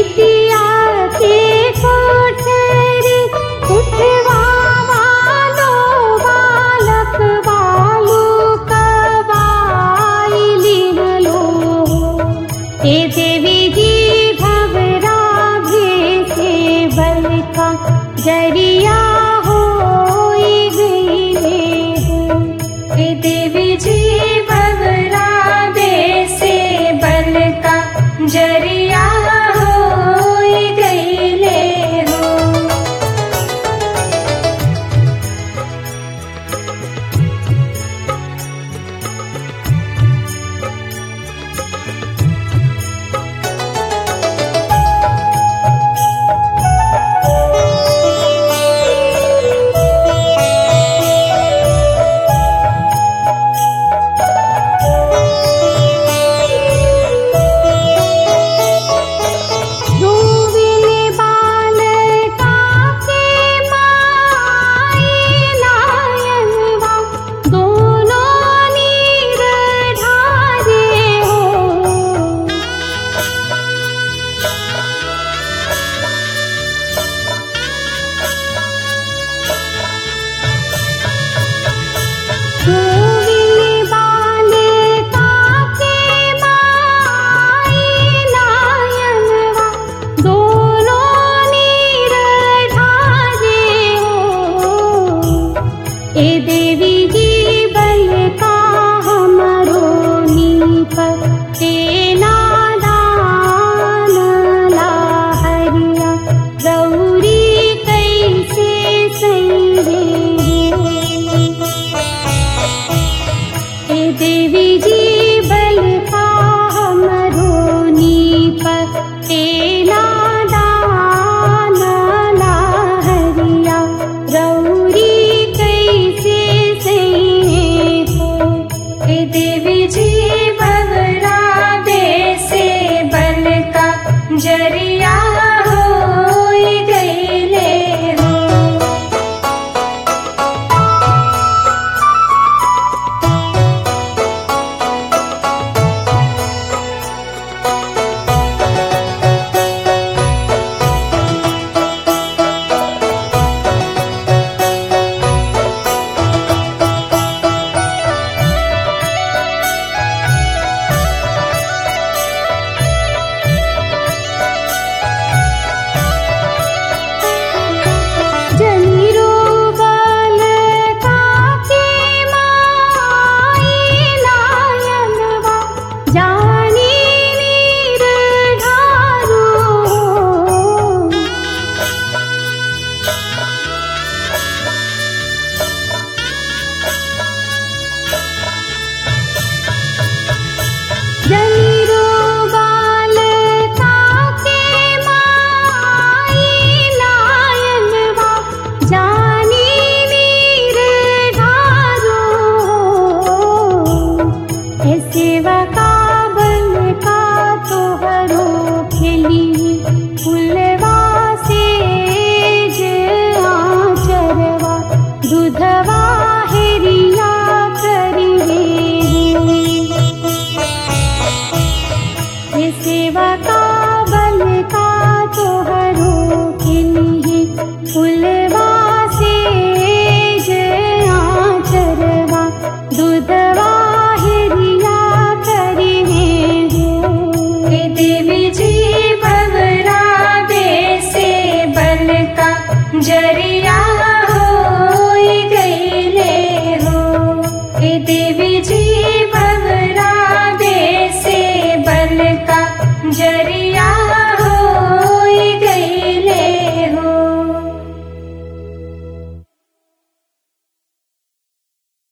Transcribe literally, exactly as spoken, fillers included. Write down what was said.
बिटिया के कोठरी उठवा वालो बालक बालुक बाइली लो। हे देवी जी भवरा भेसे बल का जरिया होई गईले हो। हे देवी जी भवरा भेसे बल का जरिया होई गईले हो। रोविले बालका के माई नायनवा दोनों नीर ढारे हो। रोविले बालका के माई नायनवा दोनों नीर ढारे हो। ए देवी जी बल का हमरो नीप तेना दान लाहरिया गौरी कैसे सही। हे देवी जी बल का हमरो नीप तेना दान लाहरिया गौरी कैसे सही हो। हे देवी जी भवरा भेसे बल का जरिया होई गईले हो। जनीरो बालका के माई नायनवा जानी नीर ढारू हो। जनीरो बालका के माई नायनवा जानी नीर ढारू हो। हे सेवा का बल का तोहरो खिली फुलवा सेज आचरवा दूधवा हेरिया करिहे। हे सेवा का बल का तोहरो खिली फुल